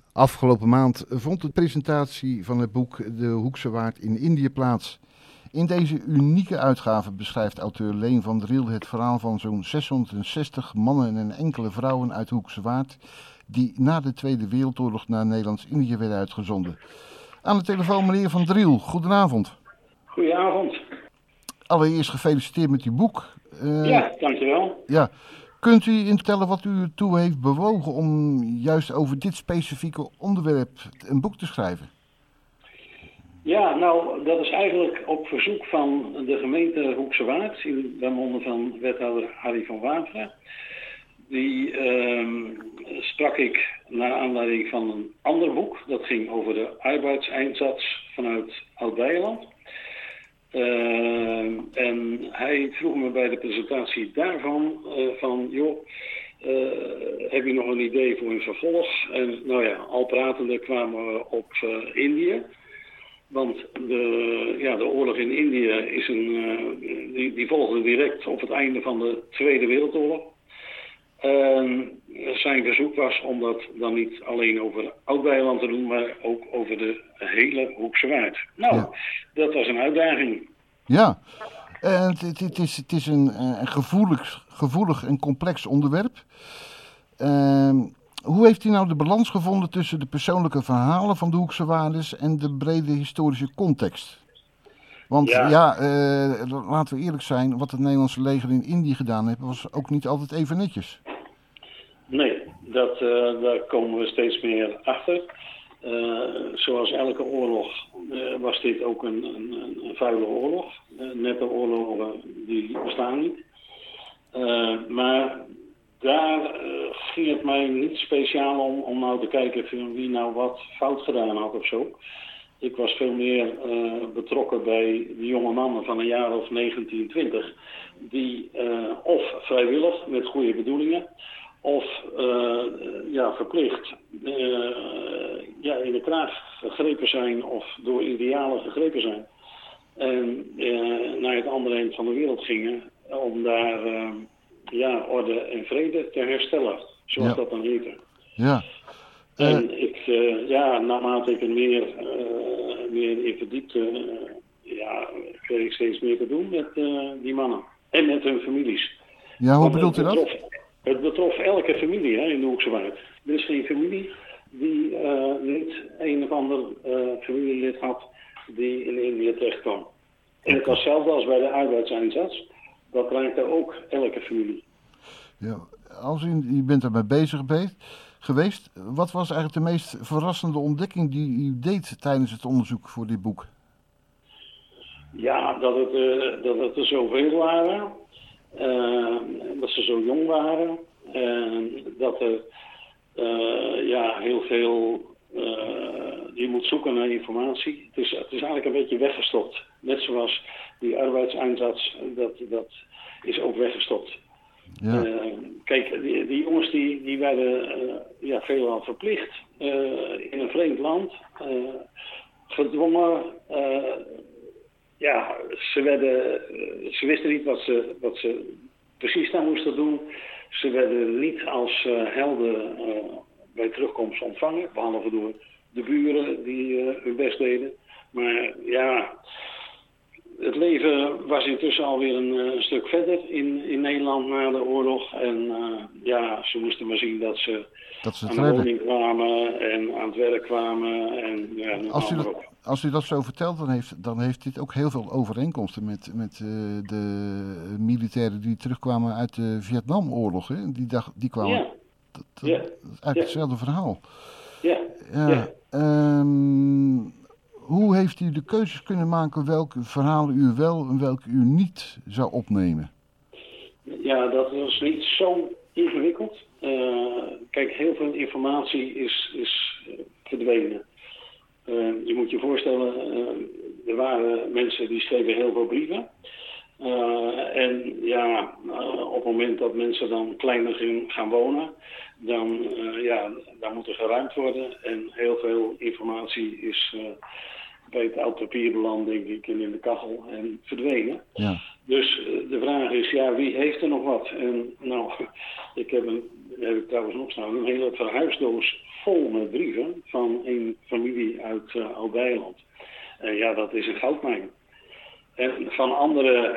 Afgelopen maand vond de presentatie van het boek De Hoekse Waard in Indië plaats. In deze unieke uitgave beschrijft auteur Leen van Driel het verhaal van zo'n 660 mannen en enkele vrouwen uit de Hoekse Waard die na de Tweede Wereldoorlog naar Nederlands-Indië werden uitgezonden. Aan de telefoon meneer Van Driel, goedenavond. Goedenavond. Allereerst gefeliciteerd met uw boek. Ja, dankjewel. Ja. Kunt u vertellen wat u ertoe heeft bewogen om juist over dit specifieke onderwerp een boek te schrijven? Ja, nou, dat is eigenlijk op verzoek van de gemeente Hoekse Waard, bij monden van wethouder Harry van Waveren. Die sprak ik naar aanleiding van een ander boek. Dat ging over de arbeidseinsatz vanuit Oud-Beijerland. En hij vroeg me bij de presentatie daarvan van, joh, heb je nog een idee voor een vervolg? En nou ja, al pratende kwamen we op Indië. Want de oorlog in Indië is die volgde direct op het einde van de Tweede Wereldoorlog. Zijn verzoek was om dat dan niet alleen over Oud-Beijerland te doen, maar ook over de hele Hoekse Waard. Nou, ja. Dat was een uitdaging. Ja, het is een gevoelig en complex onderwerp. Hoe heeft u nou de balans gevonden tussen de persoonlijke verhalen van de Hoekse Waarders en de brede historische context? Want laten we eerlijk zijn, wat het Nederlandse leger in Indië gedaan heeft, was ook niet altijd even netjes. Nee, daar komen we steeds meer achter. Zoals elke oorlog was dit ook een vuile oorlog. Nette oorlogen die bestaan niet. Maar daar ging het mij niet speciaal om nou te kijken wie nou wat fout gedaan had of zo. Ik was veel meer betrokken bij de jonge mannen van een jaar of 19, 20. Die of vrijwillig met goede bedoelingen of verplicht in de kraag gegrepen zijn of door idealen gegrepen zijn. En naar het andere eind van de wereld gingen om daar orde en vrede te herstellen, zoals dat dan heette. Ja. En ik, naarmate ik er meer in verdiepte, kreeg ik steeds meer te doen met die mannen. En met hun families. Ja, hoe bedoelt u dat? Het betrof elke familie in de Hoekse Waard. Er is geen familie die niet een of ander familielid had die in Indië terecht kwam. En het was hetzelfde als bij de arbeidseinsatz. Dat raakte ook elke familie. Ja, als u bent daarbij bezig geweest, wat was eigenlijk de meest verrassende ontdekking die u deed tijdens het onderzoek voor dit boek? Ja, dat het er zoveel waren. Dat ze zo jong waren. Dat er heel veel... je moet zoeken naar informatie. Het is eigenlijk een beetje weggestopt. Net zoals die arbeidseinsatz, dat is ook weggestopt. Ja. Kijk, die jongens die werden veelal verplicht in een vreemd land. Gedwongen. Ze wisten niet wat ze precies daar moesten doen. Ze werden niet als helden bij terugkomst ontvangen, behalve door de buren die hun best deden. Maar ja, het leven was intussen alweer een stuk verder in Nederland na de oorlog. En ze moesten maar zien dat ze aan de woning kwamen en aan het werk kwamen. En als u dat zo vertelt, dan heeft dit ook heel veel overeenkomsten met de militairen die terugkwamen uit de Vietnamoorlog. Hè? Die kwamen. Ja. Dat is eigenlijk hetzelfde verhaal. Ja. Hoe heeft u de keuzes kunnen maken welke verhalen u wel en welke u niet zou opnemen? Ja, dat was niet zo ingewikkeld. Kijk, heel veel informatie is verdwenen. Je moet je voorstellen, er waren mensen die schreven heel veel brieven. Op het moment dat mensen dan kleiner gaan wonen, dan moet er geruimd worden. En heel veel informatie is bij het oud papier beland, denk ik, en in de kachel en verdwenen. Ja. Dus de vraag is, wie heeft er nog wat? En nou, ik heb heb ik trouwens nog staan, een hele verhuisdoos vol met brieven van een familie uit Oud-Beijerland. Ja, dat is een goudmijn. En van anderen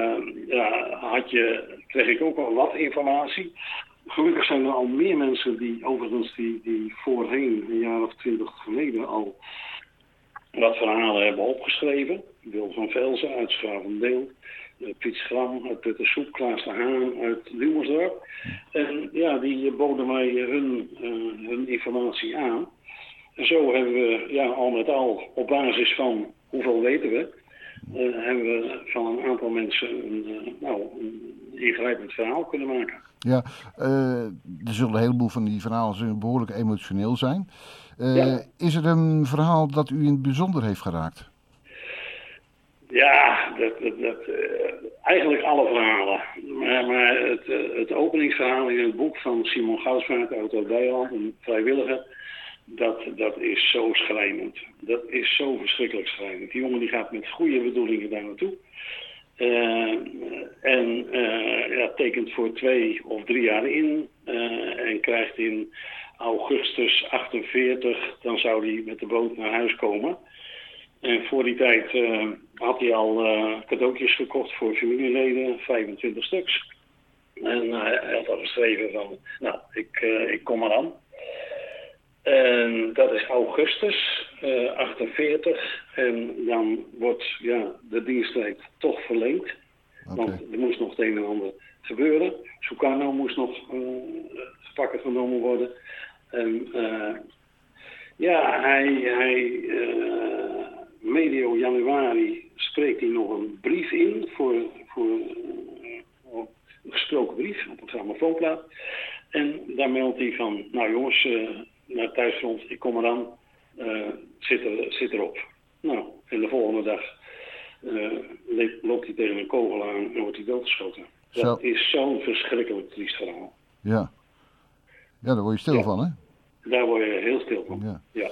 kreeg ik ook al wat informatie. Gelukkig zijn er al meer mensen die voorheen, een jaar of 20 geleden, al wat verhalen hebben opgeschreven. Wil van Velzen uit Schavendeel, Piet Schram uit Puttersoep, Klaas de Haan uit Dumersdorp. En ja, die boden mij hun informatie aan. En zo hebben we al met al, op basis van hoeveel weten we, hebben we van een aantal mensen een ingrijpend verhaal kunnen maken. Ja, er zullen een heleboel van die verhalen behoorlijk emotioneel zijn. Is er een verhaal dat u in het bijzonder heeft geraakt? Ja, eigenlijk alle verhalen. Maar het openingsverhaal in het boek van Simon Goudsvaart uit Oud-Beijerland, een vrijwilliger, dat is zo schrijnend. Dat is zo verschrikkelijk schrijnend. Die jongen die gaat met goede bedoelingen daar naartoe. Tekent voor 2 of 3 jaar in. En krijgt in augustus 48, dan zou hij met de boot naar huis komen. En voor die tijd had hij al cadeautjes gekocht voor familieleden, 25 stuks. En hij had al geschreven van, ik kom eraan. En dat is augustus 48 en dan wordt de diensttijd toch verlengd. Okay. Want er moest nog het een en ander gebeuren. Sukarno moest nog pakken genomen worden. En medio januari spreekt hij nog een brief in voor een gesproken brief op een grammofoonplaat. En daar meldt hij van, nou jongens, naar thuisfront, ik kom eraan, zit erop. Nou, en de volgende dag loopt hij tegen een kogel aan en wordt hij doodgeschoten. Dat is zo'n verschrikkelijk triest verhaal. Ja, daar word je stil van, hè? Daar word je heel stil van, ja.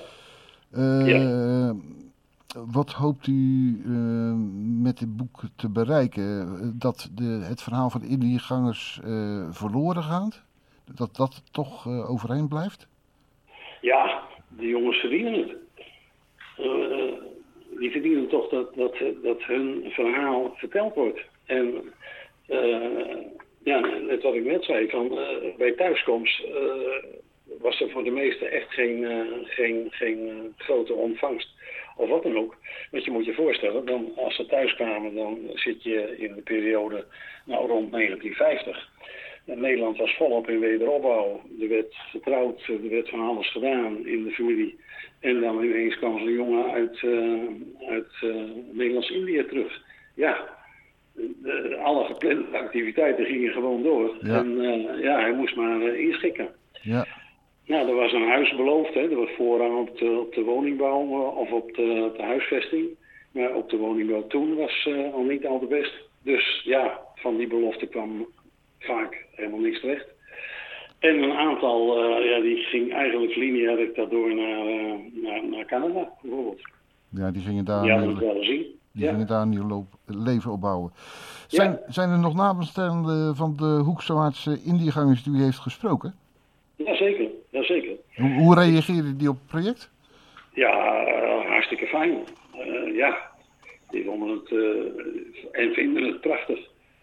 Wat hoopt u met dit boek te bereiken? Dat het verhaal van de Indiëgangers verloren gaat? Dat toch overeind blijft? Ja, de jongens verdienen het. Die verdienen toch dat hun verhaal verteld wordt. En net wat ik net zei, bij thuiskomst was er voor de meesten echt geen grote ontvangst. Of wat dan ook. Want je moet je voorstellen, als ze thuis kwamen, dan zit je in de periode rond 1950. En Nederland was volop in wederopbouw. Er werd getrouwd, er werd van alles gedaan in de familie. En dan ineens kwam zo'n jongen uit Nederlands-Indië terug. Ja, alle geplande activiteiten gingen gewoon door. Ja. En hij moest maar inschikken. Ja. Nou, er was een huis beloofd, hè. Er was voorrang op de woningbouw of op de huisvesting. Maar op de woningbouw toen was al niet al de best. Dus ja, van die belofte kwam vaak helemaal niks terecht. En een aantal, die ging eigenlijk lineair daardoor naar Canada, bijvoorbeeld. Ja, die gingen daar, gingen daar een nieuw leven opbouwen. Zijn er nog nabestaanden van de Hoeksewaardse Indiëgangers die u heeft gesproken? Jazeker. Hoe reageerden die op het project? Ja, hartstikke fijn. Die vonden het en vinden het prachtig.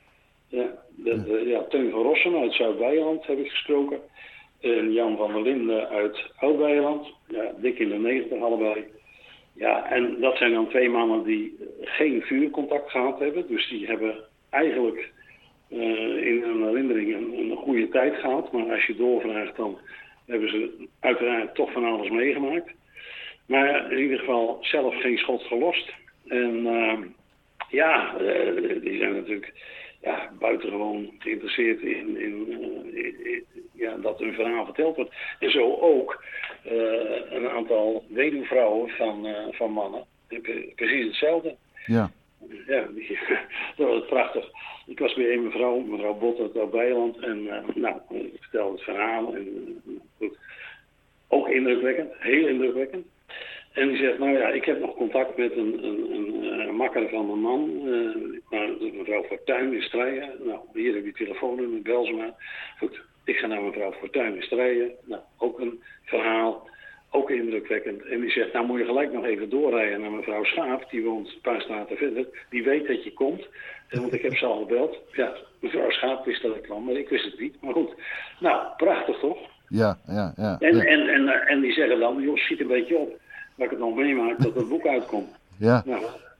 Teun van Rossum uit Zuid-Beijerland heb ik gesproken. En Jan van der Linden uit Oud-Beijerland. Ja, dik in de 90 allebei. Ja, en dat zijn dan 2 mannen die geen vuurcontact gehad hebben. Dus die hebben eigenlijk in hun herinnering een goede tijd gehad. Maar als je doorvraagt, dan hebben ze uiteraard toch van alles meegemaakt. Maar in ieder geval zelf geen schot gelost. En die zijn natuurlijk buitengewoon geïnteresseerd in dat hun verhaal verteld wordt. En zo ook een aantal weduwvrouwen van mannen. Precies hetzelfde. Ja. Ja, dat was prachtig. Ik was bij een mevrouw Bot uit Oud-Beijerland. En ik vertelde het verhaal. En goed. Ook indrukwekkend, heel indrukwekkend. En die zegt, ik heb nog contact met een makker van mijn man. Mevrouw Fortuyn in Strijen. Nou, hier heb je telefoonnummer, bel ze maar. Goed, Ik ga naar mevrouw Fortuyn strijden. Nou, ook een verhaal, ook indrukwekkend. En die zegt, nou moet je gelijk nog even doorrijden naar mevrouw Schaap. Die woont een paar straten verder. Die weet dat je komt. Want ik heb ze al gebeld. Ja, mevrouw Schaap wist dat ik kwam, maar ik wist het niet. Maar goed, nou, prachtig toch? Ja. En die zeggen dan, joh, schiet een beetje op. Dat ik het nog meemaak dat het boek uitkomt. Ja. Nou,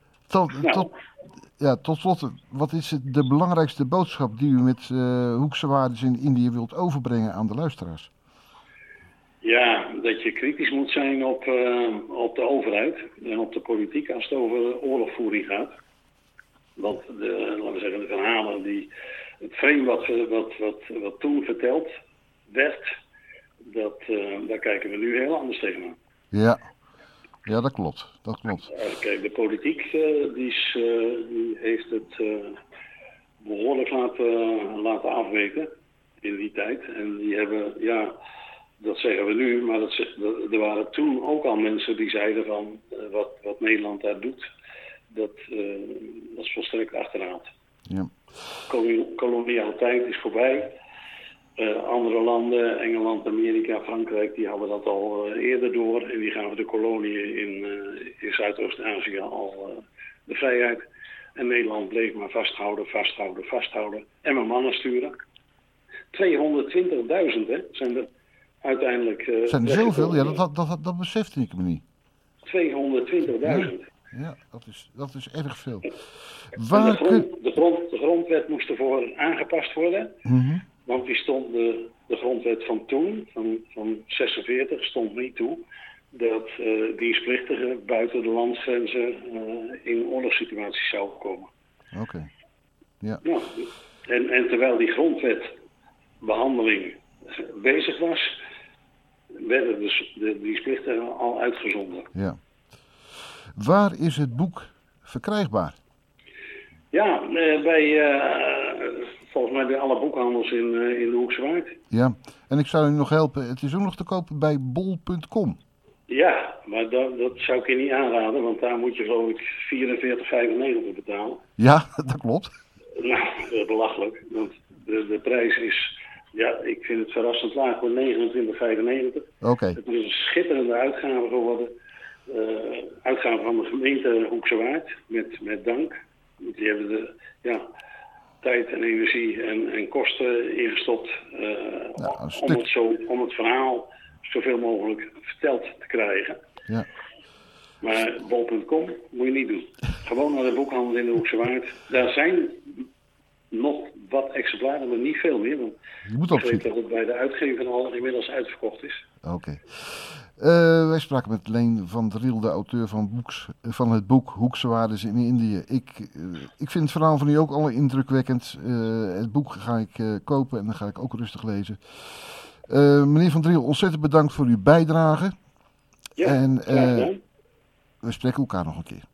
Tot slot, wat is de belangrijkste boodschap die u met Hoekse Waarden in Indië wilt overbrengen aan de luisteraars? Ja, dat je kritisch moet zijn op de overheid en op de politiek als het over oorlogvoering gaat. Want laten we zeggen, de verhalen, het frame wat toen verteld werd, daar kijken we nu heel anders tegenaan. Ja, dat klopt. Kijk, de politiek die heeft het behoorlijk laten afweten in die tijd. En die hebben, ja, dat zeggen we nu, maar er waren toen ook al mensen die zeiden van wat Nederland daar doet, dat is volstrekt achterhaald. Ja. Kolonialiteit is voorbij. Andere landen, Engeland, Amerika, Frankrijk, die hadden dat al eerder door. En die gaven de koloniën in Zuidoost-Azië al de vrijheid. En Nederland bleef maar vasthouden. En mijn mannen sturen. 220.000 zijn er uiteindelijk... zijn er zoveel? Ja, dat besefte ik me niet. 220.000. Ja, dat is erg veel. De grondwet moest ervoor aangepast worden. Mm-hmm. Want die stond de grondwet van toen, van 46, stond niet toe dat dienstplichtigen buiten de landsgrenzen in oorlogssituaties zouden komen. Oké. Ja. Nou, en terwijl die grondwetbehandeling bezig was, werden dus de dienstplichtigen al uitgezonden. Ja. Waar is het boek verkrijgbaar? Ja, volgens mij bij alle boekhandels in de Hoekse Waard. Ja, en ik zou u nog helpen. Het is ook nog te kopen bij bol.com. Ja, maar dat zou ik je niet aanraden, want daar moet je geloof ik 44,95 betalen. Ja, dat klopt. Nou, dat is belachelijk. Want de prijs is, ja, ik vind het verrassend laag voor 29,95. Oké. Het is een schitterende uitgave geworden. Uitgave van de gemeente Hoekse Waard, met dank. Die hebben tijd en energie en kosten ingestopt om het verhaal zoveel mogelijk verteld te krijgen. Ja. Maar bol.com moet je niet doen. Gewoon naar de boekhandel in de Hoekse Waard. Daar zijn nog wat exemplaren, maar niet veel meer. Want je moet ik weet dat het bij de uitgever al inmiddels uitverkocht is. Oké. Wij spraken met Leen van Driel, de auteur van het boek Hoekse Waarden in Indië. Ik vind het verhaal van u ook al indrukwekkend. Het boek ga ik kopen en dan ga ik ook rustig lezen. Meneer van Driel, ontzettend bedankt voor uw bijdrage. Ja, en we spreken elkaar nog een keer.